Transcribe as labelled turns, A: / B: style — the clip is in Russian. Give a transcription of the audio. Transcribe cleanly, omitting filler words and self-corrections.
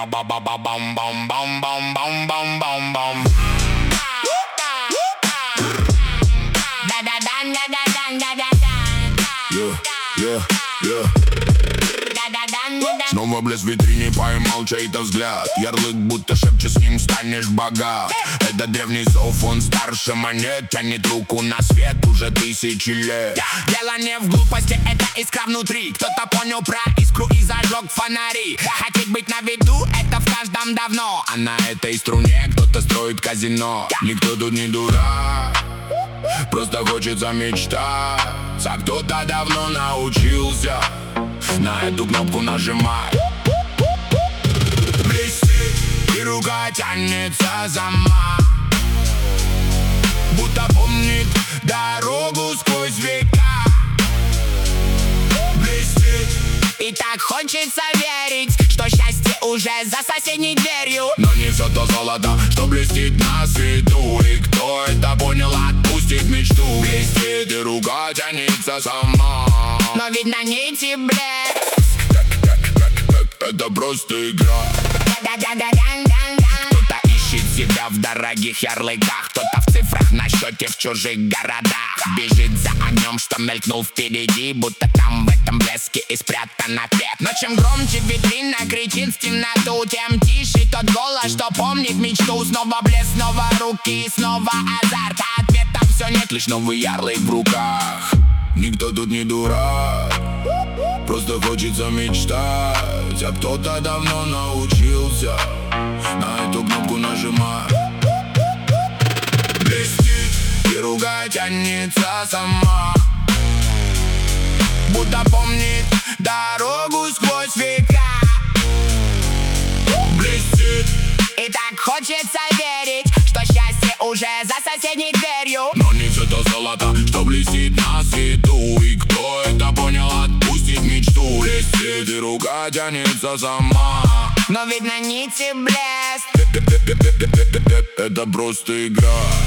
A: меня ба-ба-ба-бам-бам-бам-бам-бам-бам-бам. Снова блеск в витрине, поймал чей-то взгляд. Ярлык будто шепчет, с ним станешь богат. Это древний зов, он старше монет. Тянет руку на свет уже тысячи лет. Дело не в глупости, это искра внутри. Кто-то понял про искру и зажег фонари. Хотеть быть на виду, это в каждом давно. А на этой струне кто-то строит казино. Никто тут не дурак, просто хочется мечтать. А кто-то давно научился на эту кнопку нажимать. Блестит, и рука тянется сама, будто помнит дорогу сквозь века. Блестит, и так хочется верить, что счастье уже за соседней дверью. Но не все то золото, что блестит на свету. И кто это понял, отпустит мечту. Блестит, и рука тянется сама, но ведь на нити блеск. Это просто игра. Кто-то ищет себя в дорогих ярлыках, кто-то в цифрах на счете в чужих городах. Бежит за огнем, что мелькнул впереди, будто там в этом блеске и спрятан ответ. Но чем громче витрина кричит в темноту, тем тише тот голос, что помнит мечту. Снова блеск, снова руки, снова азарт. А ответа все нет, лишь новый ярлык в руках. Никто тут не дурак, просто хочется мечтать. А кто-то давно научился на эту кнопку нажимать. Блестит, и рука тянется сама, будто помнит дорогу сквозь века. Блестит, и так хочется верить, что счастье уже за соседней дверью. Но не все то золото, что блестит на свету. И кто это понял, отпустит мечту. Блестит, и рука тянется сама, но ведь на нити блеск. Это просто игра.